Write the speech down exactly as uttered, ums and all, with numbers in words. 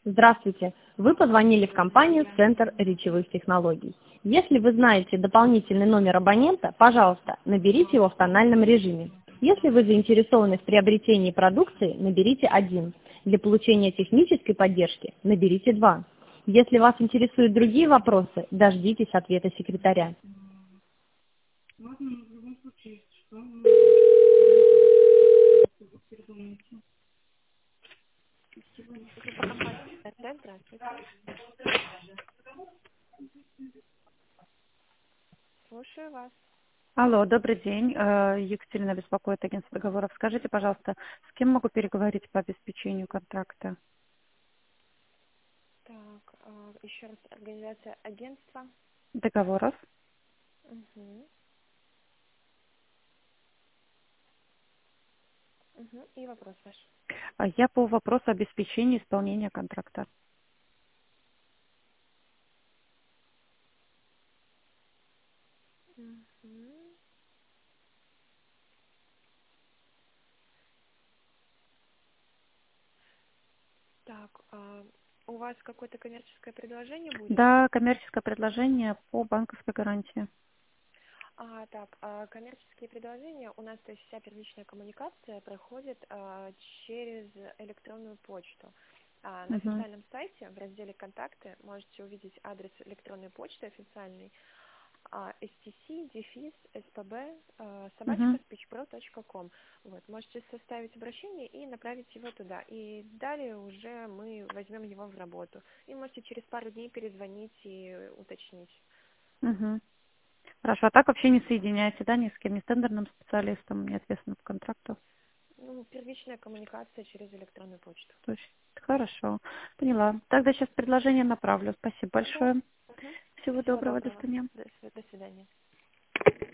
Здравствуйте! Вы позвонили в компанию «Центр речевых технологий». Если вы знаете дополнительный номер абонента, пожалуйста, наберите его в тональном режиме. Если вы заинтересованы в приобретении продукции, наберите один. Для получения технической поддержки наберите два. Если вас интересуют другие вопросы, дождитесь ответа секретаря. Ладно, но в любом случае, если что, мы передумаете. Спасибо. Группа компании «Центр». Здравствуйте. Слушаю вас. Алло, добрый день. Э, Екатерина беспокоит агентство договоров. Скажите, пожалуйста, с кем могу переговорить по обеспечению контракта Так, а, еще раз, организация агентства. договоров? Угу. Угу. И вопрос ваш. А Я по вопросу обеспечения исполнения контракта. Угу. Так, а, у вас какое-то коммерческое предложение будет? Да, коммерческое предложение по банковской гарантии. А, так, а, коммерческие предложения у нас, то есть вся первичная коммуникация проходит а, через электронную почту. А, на Угу, официальном сайте в разделе «Контакты» можете увидеть адрес электронной почты официальный а, stc, дефис, spb, а, собачка, угу, speechpro точка com. Вот, можете составить обращение и направить его туда. И далее уже мы возьмем его в работу. И можете через пару дней перезвонить и уточнить. угу. Хорошо, а так вообще не соединяете, да, ни с кем, ни с тендерным специалистом, ни ответственным по контракту? Ну, первичная коммуникация через электронную почту. То есть, хорошо, поняла. Тогда сейчас предложение направлю. Спасибо Да. большое. Мгм. Всего Всего доброго, до доброго. свидания. До, сви- до свидания.